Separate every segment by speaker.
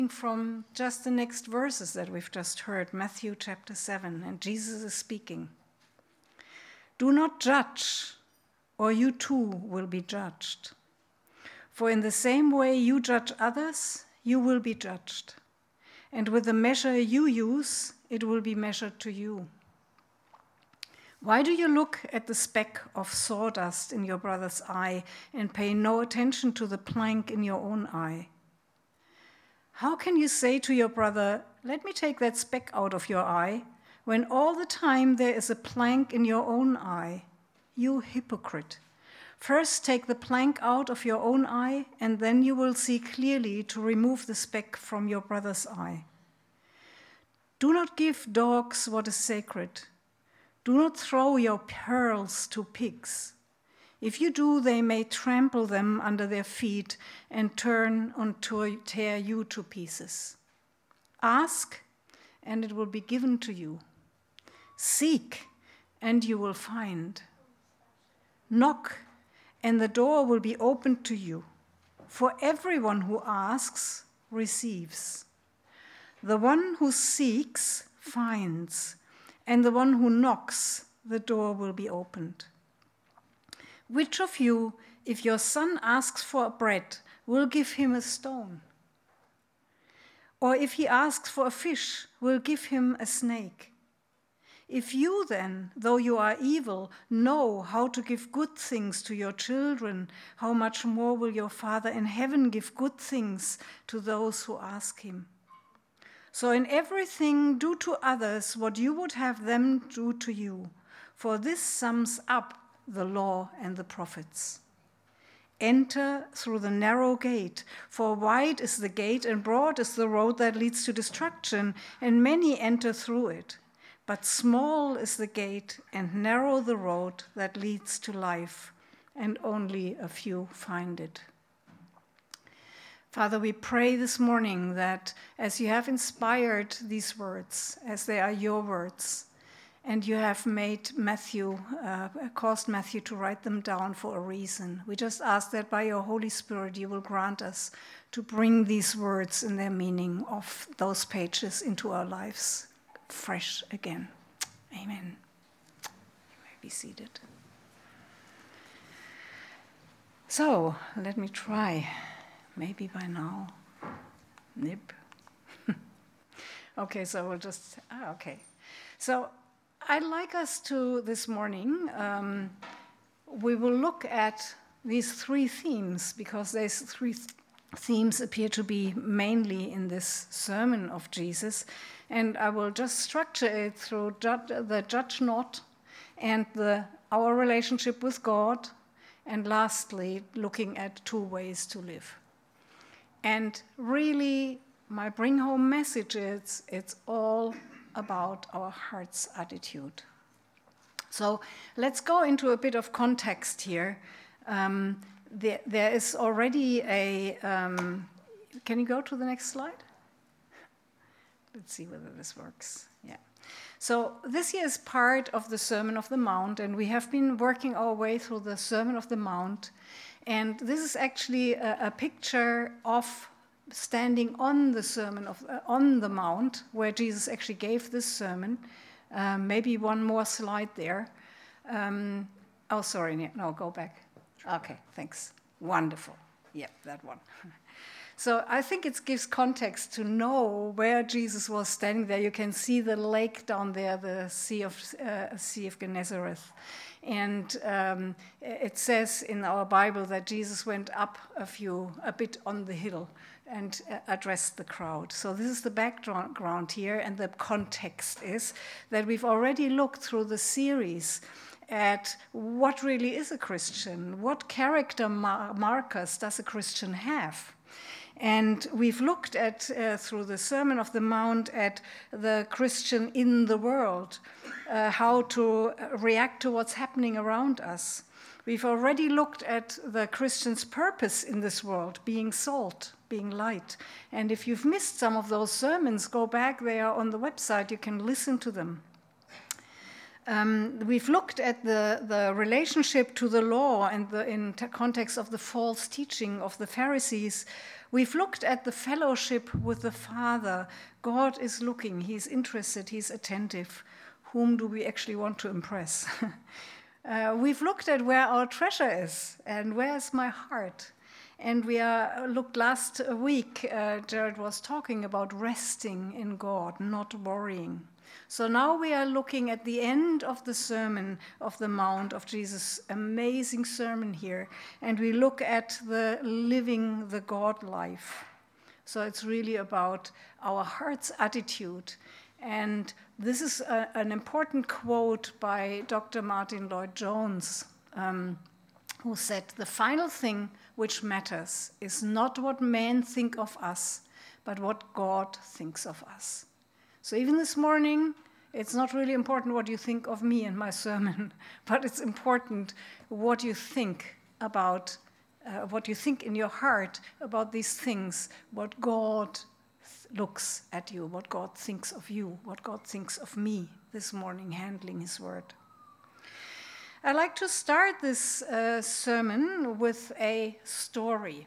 Speaker 1: From just the next verses that we've just heard, Matthew chapter 7, and Jesus is speaking. Do not judge, or you too will be judged. For in the same way you judge others, you will be judged. And with the measure you use, it will be measured to you. Why do you look at the speck of sawdust in your brother's eye and pay no attention to the plank in your own eye? How can you say to your brother, let me take that speck out of your eye, when all the time there is a plank in your own eye? You hypocrite. First take the plank out of your own eye, and then you will see clearly to remove the speck from your brother's eye. Do not give dogs what is sacred. Do not throw your pearls to pigs. If you do, they may trample them under their feet and turn on to tear you to pieces. Ask, and it will be given to you. Seek, and you will find. Knock, and the door will be opened to you. For everyone who asks receives. The one who seeks finds, and the one who knocks, the door will be opened. Which of you, if your son asks for bread, will give him a stone? Or if he asks for a fish, will give him a snake? If you then, though you are evil, know how to give good things to your children, how much more will your Father in heaven give good things to those who ask him? So in everything do to others what you would have them do to you, for this sums up the law and the prophets. Enter through the narrow gate, for wide is the gate and broad is the road that leads to destruction, and many enter through it. But small is the gate and narrow the road that leads to life, and only a few find it. Father, we pray this morning that as you have inspired these words, as they are your words, and you have made caused Matthew to write them down for a reason, we just ask that by your Holy Spirit you will grant us to bring these words and their meaning of those pages into our lives fresh again. Amen. You may be seated. So, let me try. Maybe by now. Nip. Okay, so we'll just, okay. So, I'd like us to, this morning, we will look at these three themes, because these three themes appear to be mainly in this sermon of Jesus. And I will just structure it through the judge not, and our relationship with God, and lastly, looking at 2 ways to live. And really, my bring home message is, it's all about our heart's attitude. So let's go into a bit of context here. There is already a, can you go to the next slide? Let's see whether this works. Yeah. So this here is part of the Sermon of the Mount, and we have been working our way through the Sermon of the Mount. And this is actually a picture of standing on the on the Mount, where Jesus actually gave this sermon. Maybe one more slide there. Oh, sorry, no, go back. Okay, thanks. Wonderful. Yep, that one. So I think it gives context to know where Jesus was standing there. You can see the lake down there, the Sea of Gennesareth. And it says in our Bible that Jesus went up a bit on the hill and addressed the crowd. So this is the background here, and the context is that we've already looked through the series at what really is a Christian, what character markers does a Christian have. And we've looked at, through the Sermon of the Mount, at the Christian in the world, how to react to what's happening around us. We've already looked at the Christian's purpose in this world, being salt, being light. And if you've missed some of those sermons, go back, they are on the website, you can listen to them. We've looked at the relationship to the law and in context of the false teaching of the Pharisees, We've looked at the fellowship with the Father. God is looking, he's interested, he's attentive. Whom do we actually want to impress? We've looked at where our treasure is and where's my heart. And we looked last week, Jared was talking about resting in God, not worrying. So now we are looking at the end of the Sermon of the Mount of Jesus' amazing sermon here. And we look at the living the God life. So it's really about our heart's attitude. And this is an important quote by Dr. Martin Lloyd-Jones, who said, "The final thing which matters is not what men think of us, but what God thinks of us." So even this morning, it's not really important what you think of me and my sermon, but it's important what you think about, what you think in your heart about these things, what God looks at you, what God thinks of you, what God thinks of me this morning handling his word. I'd like to start this sermon with a story.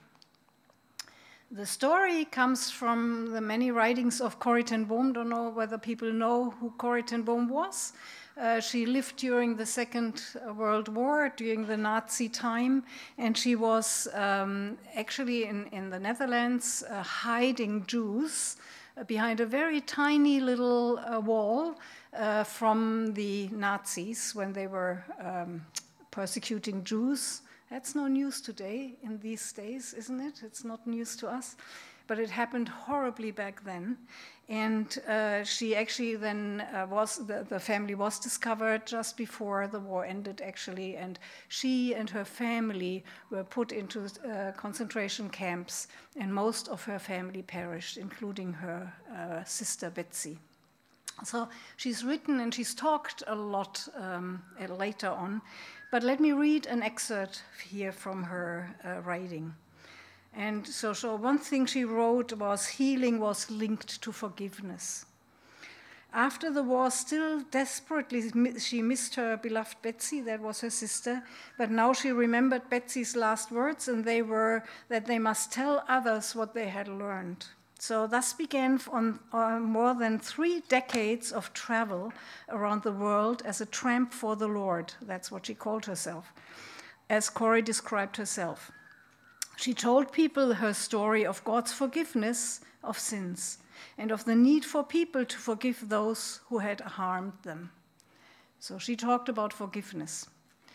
Speaker 1: The story comes from the many writings of Corrie ten Boom. Don't know whether people know who Corrie ten Boom was. She lived during the Second World War, during the Nazi time, and she was actually in the Netherlands hiding Jews behind a very tiny little wall from the Nazis when they were persecuting Jews. That's no news today in these days, isn't it? It's not news to us. But it happened horribly back then. And she actually then the family was discovered just before the war ended, actually. And she and her family were put into concentration camps. And most of her family perished, including her sister Betsy. So she's written and she's talked a lot later on. But let me read an excerpt here from her writing. And so one thing she wrote was, healing was linked to forgiveness. After the war, still desperately, she missed her beloved Betsy, that was her sister, but now she remembered Betsy's last words, and they were that they must tell others what they had learned. So thus began on more than 3 decades of travel around the world as a tramp for the Lord. That's what she called herself, as Corrie described herself. She told people her story of God's forgiveness of sins and of the need for people to forgive those who had harmed them. So she talked about forgiveness.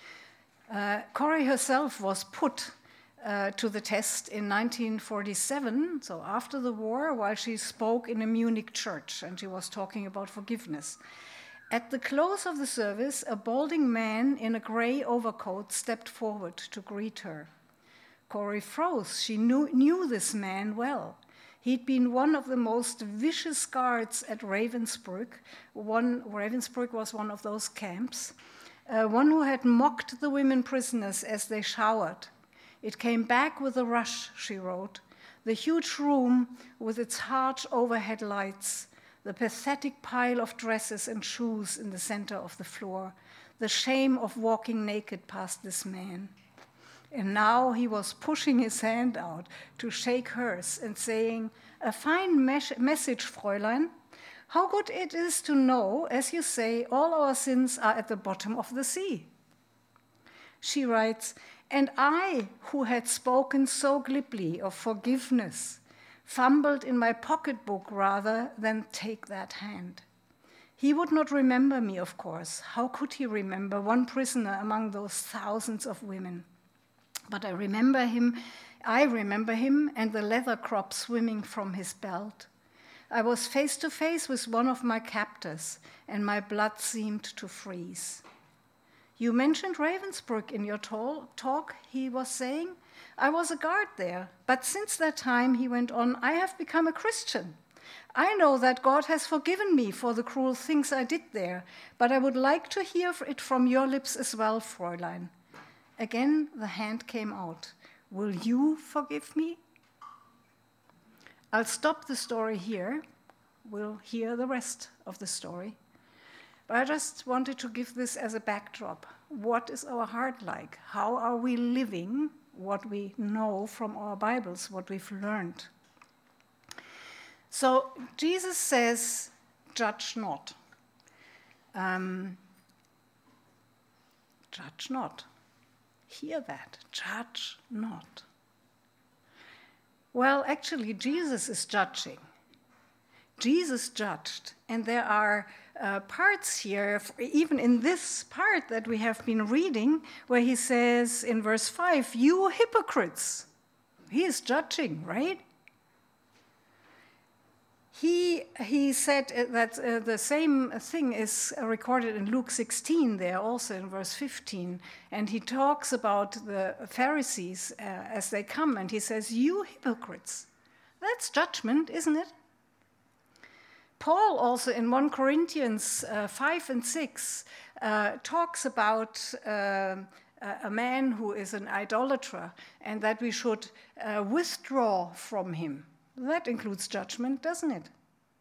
Speaker 1: Corrie herself was put to the test in 1947, so after the war, while she spoke in a Munich church, and she was talking about forgiveness. At the close of the service, a balding man in a gray overcoat stepped forward to greet her. Corrie froze. She knew this man well. He'd been one of the most vicious guards at Ravensbrück. Ravensbrück was one of those camps. One who had mocked the women prisoners as they showered. It came back with a rush, she wrote. The huge room with its harsh overhead lights, the pathetic pile of dresses and shoes in the center of the floor, the shame of walking naked past this man. And now he was pushing his hand out to shake hers and saying, "A fine message, Fräulein. How good it is to know, as you say, all our sins are at the bottom of the sea." She writes, "And I, who had spoken so glibly of forgiveness, fumbled in my pocketbook rather than take that hand. He would not remember me, of course. How could he remember one prisoner among those thousands of women? But I remember him, and the leather crop swimming from his belt. I was face to face with one of my captors, and my blood seemed to freeze. You mentioned Ravensbrück in your talk, he was saying. I was a guard there, but since that time, he went on, I have become a Christian. I know that God has forgiven me for the cruel things I did there, but I would like to hear it from your lips as well, Fräulein." Again, the hand came out. Will you forgive me? I'll stop the story here. We'll hear the rest of the story. But I just wanted to give this as a backdrop. What is our heart like? How are we living what we know from our Bibles, what we've learned. So Jesus says, judge not. Judge not. Hear that. Judge not. Well, actually, Jesus is judging. Jesus judged. And there are parts here, even in this part that we have been reading, where he says in verse 5, you hypocrites. He is judging, right? He said that the same thing is recorded in Luke 16 there, also in verse 15. And he talks about the Pharisees as they come, and he says, you hypocrites. That's judgment, isn't it? Paul also in 1 Corinthians 5 and 6 talks about a man who is an idolater and that we should withdraw from him. That includes judgment, doesn't it?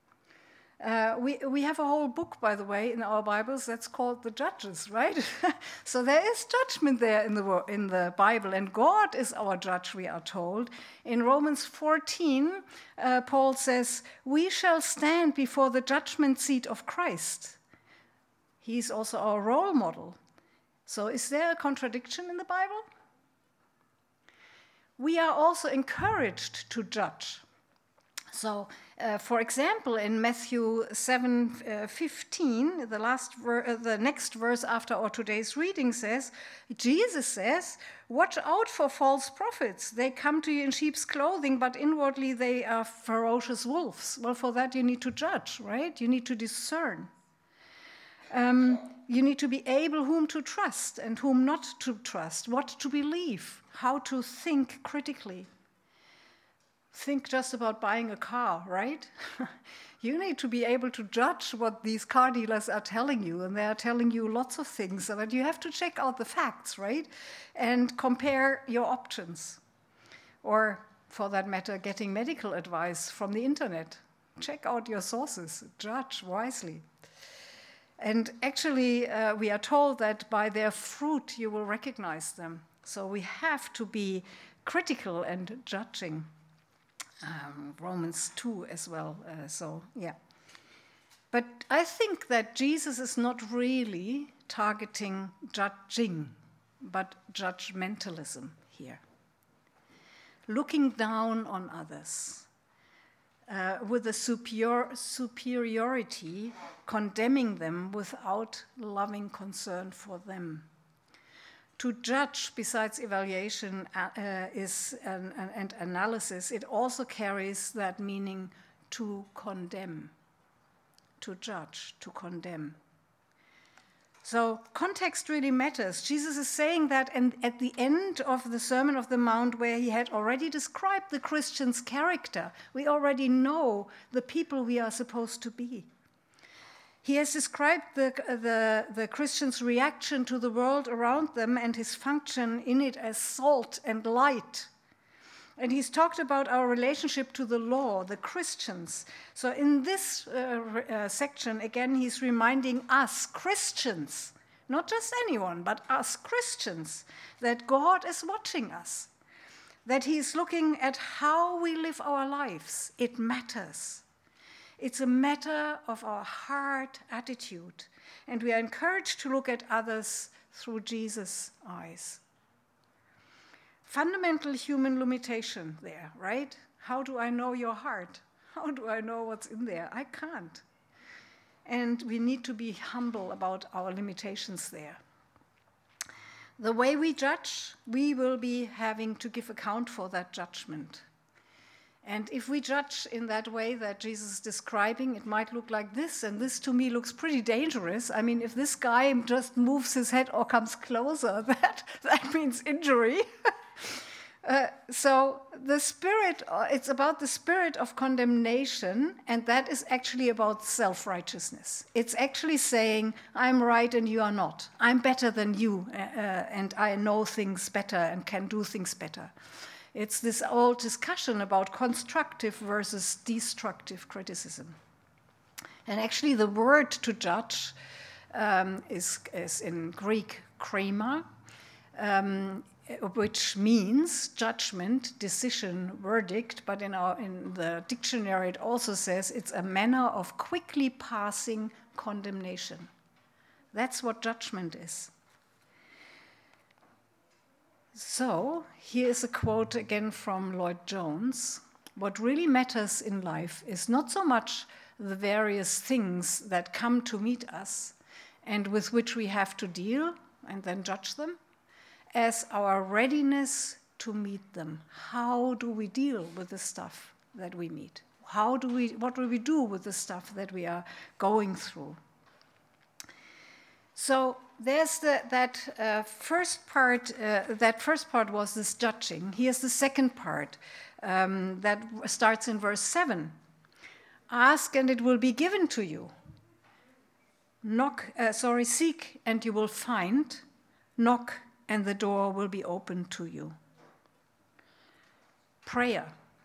Speaker 1: We have a whole book, by the way, in our Bibles that's called the Judges, right? So there is judgment there in the Bible, and God is our judge, we are told. In Romans 14, Paul says, we shall stand before the judgment seat of Christ. He's also our role model. So is there a contradiction in the Bible? We are also encouraged to judge. So, for example, in Matthew 7:15, the next verse after our today's reading says, Jesus says, watch out for false prophets. They come to you in sheep's clothing, but inwardly they are ferocious wolves. Well, for that you need to judge, right? You need to discern. You need to be able whom to trust and whom not to trust, what to believe, how to think critically. Think just about buying a car, right? You need to be able to judge what these car dealers are telling you, and they are telling you lots of things, but you have to check out the facts, right? And compare your options. Or, for that matter, getting medical advice from the internet. Check out your sources, judge wisely. And actually, we are told that by their fruit you will recognize them. So we have to be critical and judging. Romans 2 as well, But I think that Jesus is not really targeting judging, but judgmentalism here. Looking down on others with a superiority, condemning them without loving concern for them. To judge, besides evaluation and analysis, it also carries that meaning to condemn, to judge, to condemn. So context really matters. Jesus is saying that, and at the end of the Sermon on the Mount, where he had already described the Christian's character, we already know the people we are supposed to be. He has described the Christian's reaction to the world around them and his function in it as salt and light. And he's talked about our relationship to the law, the Christians. So in this section, again, he's reminding us, Christians, not just anyone, but us Christians, that God is watching us, that he's looking at how we live our lives. It matters. It's a matter of our heart attitude, and we are encouraged to look at others through Jesus' eyes. Fundamental human limitation there, right? How do I know your heart? How do I know what's in there? I can't. And we need to be humble about our limitations there. The way we judge, we will be having to give account for that judgment. And if we judge in that way that Jesus is describing, it might look like this, and this to me looks pretty dangerous. I mean, if this guy just moves his head or comes closer, that means injury. So the spirit, it's about the spirit of condemnation, and that is actually about self-righteousness. It's actually saying, I'm right and you are not. I'm better than you, and I know things better and can do things better. It's this old discussion about constructive versus destructive criticism. And actually the word to judge is in Greek krema. which means judgment, decision, verdict, but in the dictionary it also says it's a manner of quickly passing condemnation. That's what judgment is. So, here is a quote again from Lloyd Jones. What really matters in life is not so much the various things that come to meet us and with which we have to deal and then judge them, as our readiness to meet them. How do we deal with the stuff that we meet? What do we do with the stuff that we are going through? So there's that first part. That first part was this judging. Here's the second part that starts in verse 7. Ask and it will be given to you. Seek and you will find. Knock and the door will be opened to you. Prayer.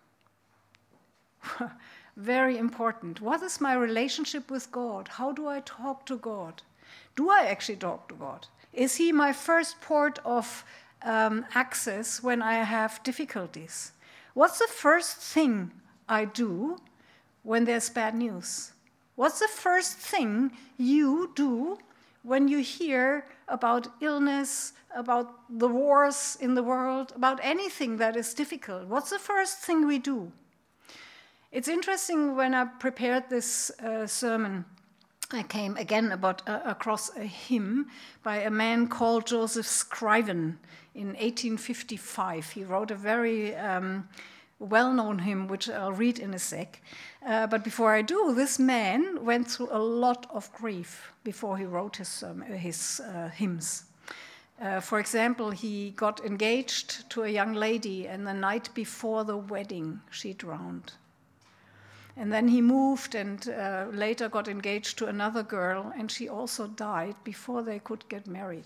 Speaker 1: Very important. What is my relationship with God? How do I talk to God? Do I actually talk to God? Is he my first port of access when I have difficulties? What's the first thing I do when there's bad news? What's the first thing you do when you hear about illness, about the wars in the world, about anything that is difficult? What's the first thing we do? It's interesting, when I prepared this sermon, I came again across a hymn by a man called Joseph Scriven in 1855. He wrote a very well-known hymn, which I'll read in a sec. But before I do, this man went through a lot of grief before he wrote his hymns. For example, he got engaged to a young lady, and the night before the wedding, she drowned. And then he moved and later got engaged to another girl, and she also died before they could get married.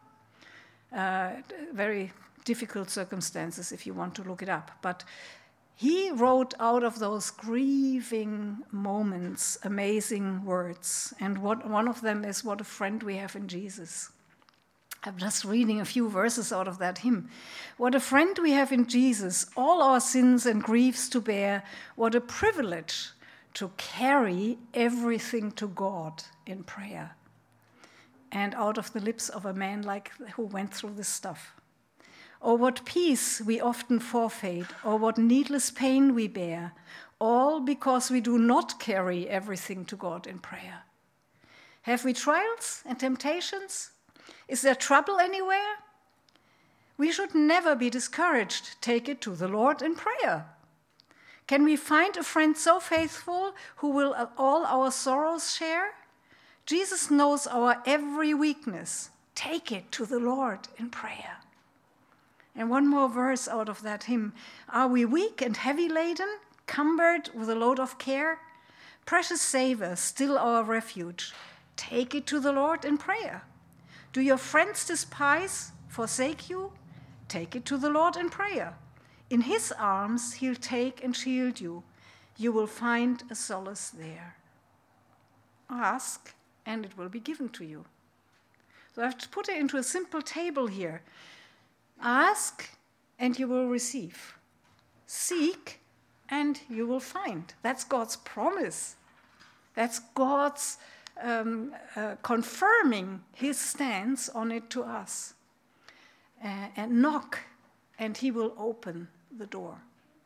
Speaker 1: Very difficult circumstances if you want to look it up. But he wrote out of those grieving moments amazing words. And one of them is, what a friend we have in Jesus. I'm just reading a few verses out of that hymn. What a friend we have in Jesus, all our sins and griefs to bear. What a privilege to carry everything to God in prayer. And out of the lips of a man who went through this stuff. Oh, what peace we often forfeit, or what needless pain we bear, all because we do not carry everything to God in prayer. Have we trials and temptations? Is there trouble anywhere? We should never be discouraged. Take it to the Lord in prayer. Can we find a friend so faithful who will all our sorrows share? Jesus knows our every weakness. Take it to the Lord in prayer. And one more verse out of that hymn. Are we weak and heavy laden, cumbered with a load of care? Precious Savior, still our refuge. Take it to the Lord in prayer. Do your friends despise, forsake you? Take it to the Lord in prayer. In his arms he'll take and shield you. You will find a solace there. Ask, and it will be given to you. So I have to put it into a simple table here. Ask, and you will receive. Seek, and you will find. That's God's promise. That's God's confirming his stance on it to us. And knock, and he will open the door.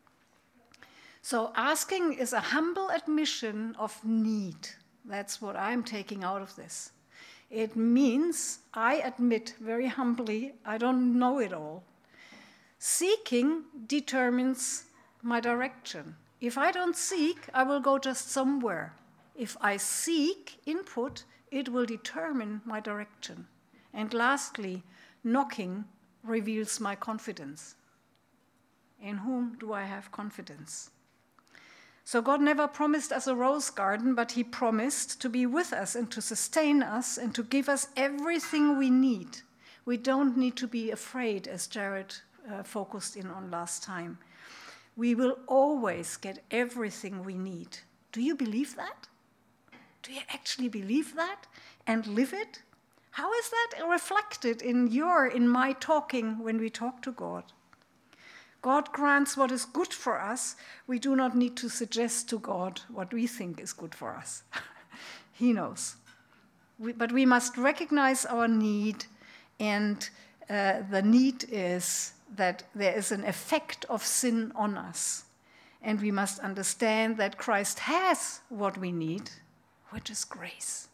Speaker 1: So asking is a humble admission of need. That's what I'm taking out of this. It means I admit very humbly I don't know it all. Seeking determines my direction. If I don't seek, I will go just somewhere. If I seek input, it will determine my direction. And lastly, knocking reveals my confidence. In whom do I have confidence? So God never promised us a rose garden, but he promised to be with us and to sustain us and to give us everything we need. We don't need to be afraid, as Jared focused in on last time. We will always get everything we need. Do you believe that? Do you actually believe that and live it? How is that reflected in my talking when we talk to God? God grants what is good for us. We do not need to suggest to God what we think is good for us. He knows. But we must recognize our need, and the need is that there is an effect of sin on us. And we must understand that Christ has what we need, which is grace.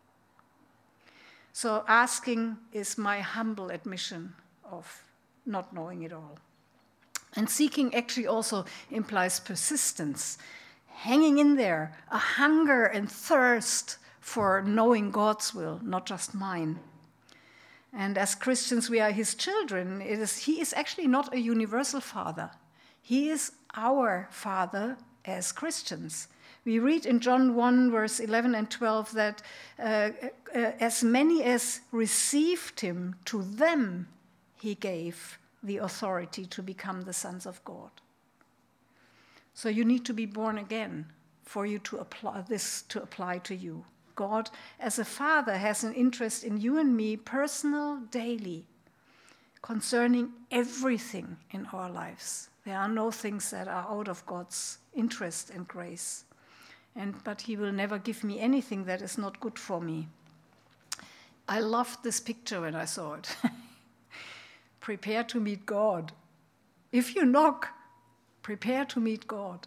Speaker 1: So asking is my humble admission of not knowing it all. And seeking actually also implies persistence, hanging in there, a hunger and thirst for knowing God's will, not just mine. And as Christians, we are his children. He is actually not a universal father. He is our Father as Christians. We read in John 1, verse 11 and 12 that as many as received him, to them he gave the authority to become the sons of God. So you need to be born again for you to apply this to apply to you. God, as a father, has an interest in you and me, personal, daily, concerning everything in our lives. There are no things that are out of God's interest and grace. But he will never give me anything that is not good for me. I loved this picture when I saw it. Prepare to meet God. If you knock, prepare to meet God.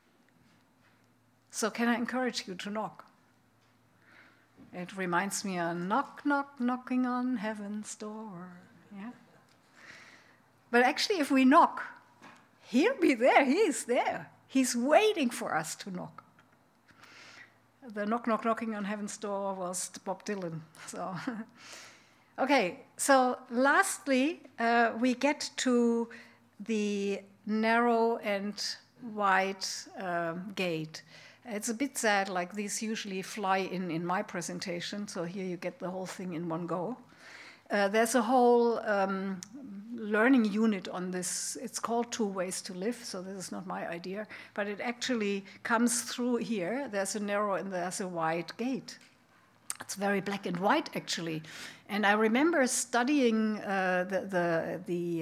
Speaker 1: So can I encourage you to knock? It reminds me of knock, knock, knocking on heaven's door. Yeah. But actually, if we knock, he'll be there. He is there. He's waiting for us to knock. The knock, knock, knocking on heaven's door was Bob Dylan. So, okay. So lastly, we get to the narrow and wide gate. It's a bit sad, like these usually fly in my presentation, so here you get the whole thing in one go. There's a whole learning unit on this. It's called Two Ways to Live, so this is not my idea, but it actually comes through here. There's a narrow and there's a wide gate. It's very black and white, actually. And I remember studying the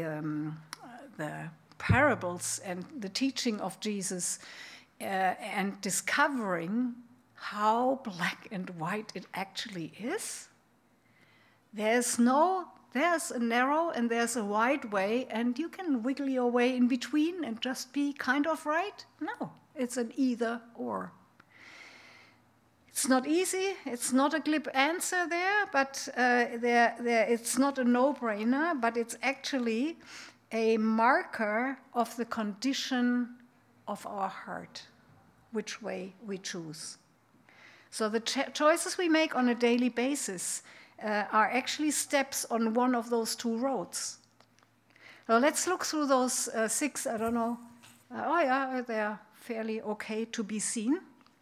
Speaker 1: parables and the teaching of Jesus and discovering how black and white it actually is. There's a narrow and there's a wide way, and you can wiggle your way in between and just be kind of right. No, it's an either or. It's not easy. It's not a glib answer there, but it's not a no-brainer, but it's actually a marker of the condition of our heart, which way we choose. So the choices we make on a daily basis are actually steps on one of those two roads. So let's look through those 6, I don't know. They're fairly okay to be seen.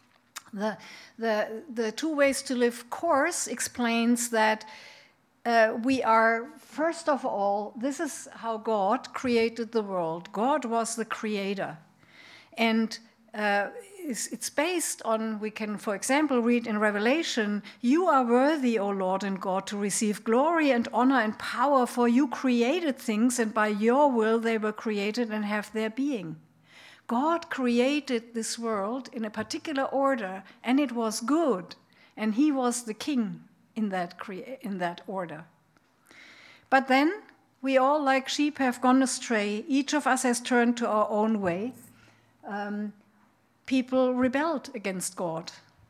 Speaker 1: The Two Ways to Live course explains that we are, first of all, this is how God created the world. God was the creator. And it's based on, we can, for example, read in Revelation, "You are worthy, O Lord and God, to receive glory and honor and power, for you created things, and by your will they were created and have their being." God created this world in a particular order, and it was good, and he was the king in that order. But then we all, like sheep, have gone astray. Each of us has turned to our own way. People rebelled against God.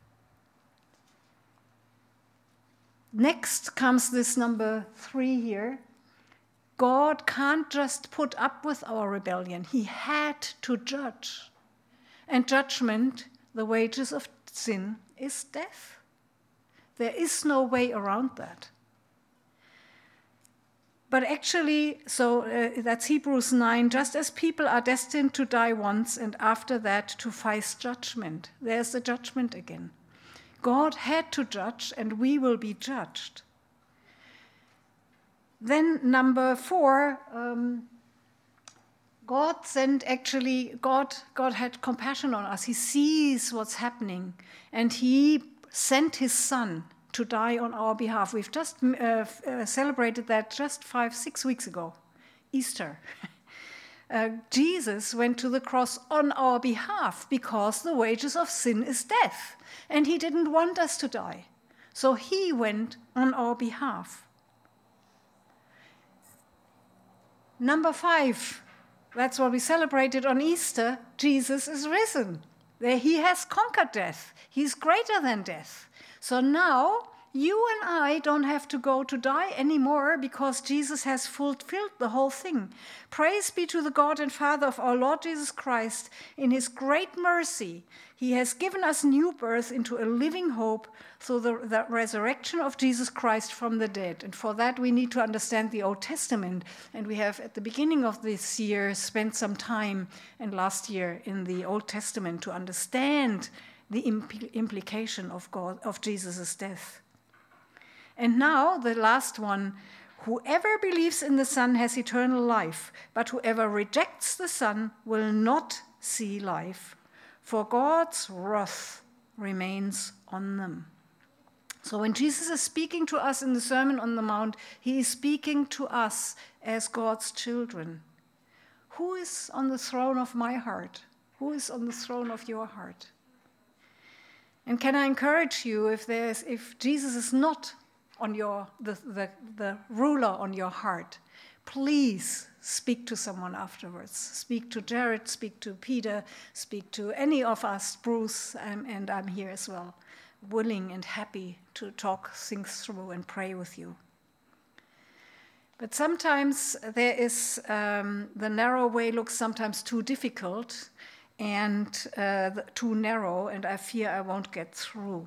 Speaker 1: Next comes this number 3 here. God can't just put up with our rebellion. He had to judge. And judgment, the wages of sin, is death. There is no way around that. But actually, that's Hebrews 9, just as people are destined to die once and after that to face judgment. There's the judgment again. God had to judge, and we will be judged. Then number 4, God had compassion on us. He sees what's happening, and he sent his son to die on our behalf. We've just celebrated that just 5-6 weeks ago, Easter. Jesus went to the cross on our behalf because the wages of sin is death, and he didn't want us to die. So he went on our behalf. Number 5, that's what we celebrated on Easter. Jesus is risen. He has conquered death. He's greater than death. So now you and I don't have to go to die anymore because Jesus has fulfilled the whole thing. Praise be to the God and Father of our Lord Jesus Christ. In his great mercy, he has given us new birth into a living hope through the resurrection of Jesus Christ from the dead. And for that, we need to understand the Old Testament. And we have, at the beginning of this year, spent some time, and last year, in the Old Testament to understand the implication of Jesus' death. And now, the last one, whoever believes in the Son has eternal life, but whoever rejects the Son will not see life, for God's wrath remains on them. So when Jesus is speaking to us in the Sermon on the Mount, he is speaking to us as God's children. Who is on the throne of my heart? Who is on the throne of your heart? And can I encourage you, if Jesus is not on the ruler on your heart, please speak to someone afterwards. Speak to Jared, speak to Peter, speak to any of us, Bruce, and I'm here as well, willing and happy to talk things through and pray with you. But sometimes there is, the narrow way looks sometimes too difficult and too narrow, and I fear I won't get through.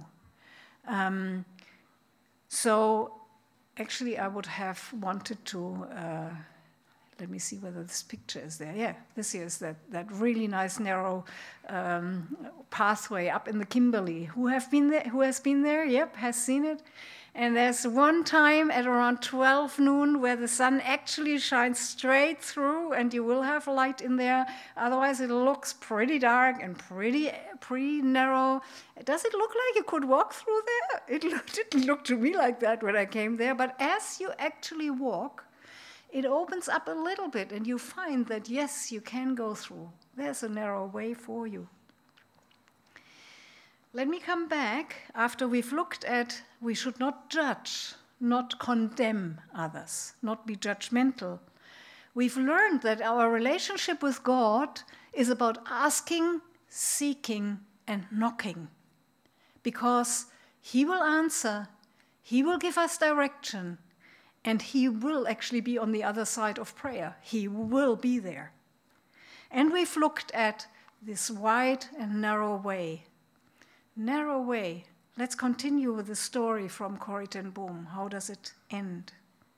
Speaker 1: So actually I would have wanted to, let me see whether this picture is there. Yeah, this here is that really nice narrow pathway up in the Kimberley. Who has been there? Yep, has seen it. And there's one time at around 12 noon where the sun actually shines straight through and you will have light in there. Otherwise it looks pretty dark and pretty narrow. Does it look like you could walk through there? It didn't look to me like that when I came there. But as you actually walk, it opens up a little bit and you find that, yes, you can go through. There's a narrow way for you. Let me come back after we've looked at we should not judge, not condemn others, not be judgmental. We've learned that our relationship with God is about asking, seeking, and knocking, because he will answer, he will give us direction, and he will actually be on the other side of prayer. He will be there. And we've looked at this wide and narrow way. Narrow way. Let's continue with the story from Corrie ten Boom. How does it end?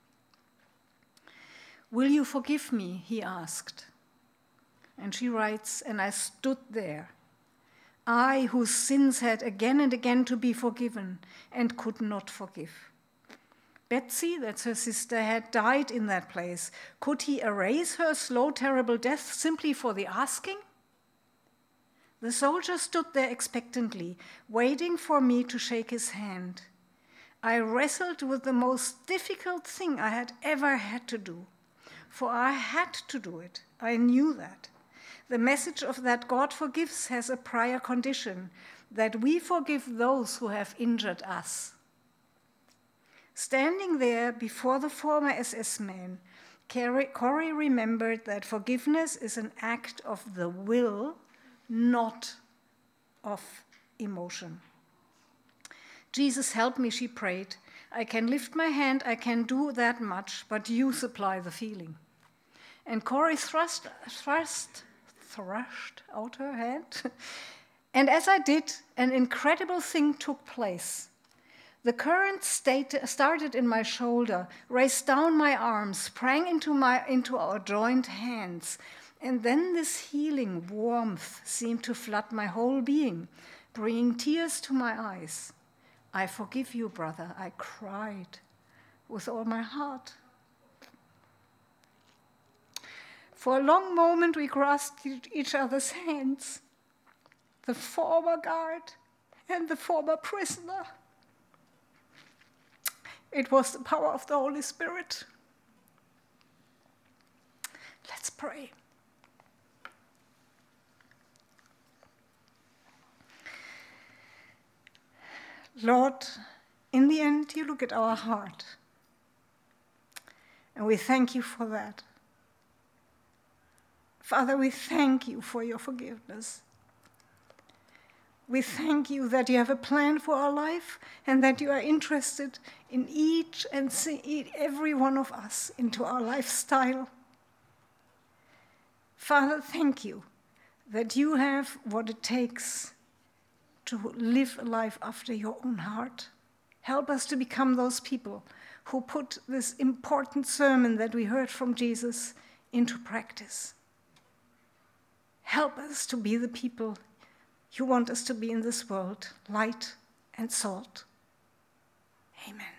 Speaker 1: Will you forgive me? He asked. And she writes, and I stood there, I whose sins had again and again to be forgiven and could not forgive. Betsy, that's her sister, had died in that place. Could he erase her slow, terrible death simply for the asking? The soldier stood there expectantly, waiting for me to shake his hand. I wrestled with the most difficult thing I had ever had to do, for I had to do it. I knew that. The message of that God forgives has a prior condition, that we forgive those who have injured us. Standing there before the former SS man, Corrie remembered that forgiveness is an act of the will, not of emotion. Jesus, help me, she prayed. I can lift my hand, I can do that much, but you supply the feeling. And Corrie thrust out her hand. And as I did, an incredible thing took place. The current started in my shoulder, raced down my arms, sprang into our joined hands. And then this healing warmth seemed to flood my whole being, bringing tears to my eyes. I forgive you, brother, I cried with all my heart. For a long moment we grasped each other's hands, the former guard and the former prisoner. It was the power of the Holy Spirit. Let's pray. Lord, in the end, you look at our heart. And we thank you for that. Father, we thank you for your forgiveness. We thank you that you have a plan for our life and that you are interested in each and every one of us into our lifestyle. Father, thank you that you have what it takes to live a life after your own heart. Help us to become those people who put this important sermon that we heard from Jesus into practice. Help us to be the people you want us to be in this world, light and salt. Amen.